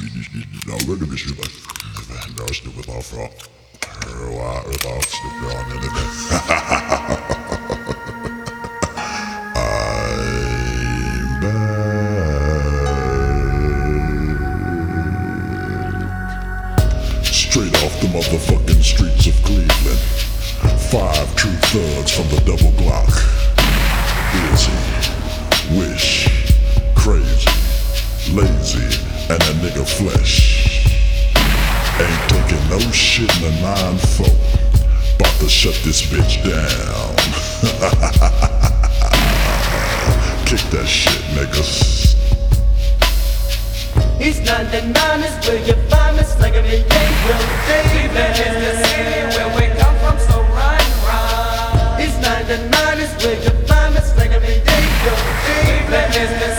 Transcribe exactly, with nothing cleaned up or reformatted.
Now we're gonna be shooting like no stupid off rock. Why off stupid on the internet. I'm back. Straight off the motherfucking streets of Cleveland. Five true thugs from the double Glock. Busy, wish, crazy, lazy, and a nigga flesh. Ain't taking no shit in a nine four. About to shut this bitch down. Kick that shit, niggas. East ninety-nine is where you find me, slinging me Gabriel Cleveland is the city where we come from, so run, run. East ninety-nine is where you find me, slinging me Gabriel Cleveland is the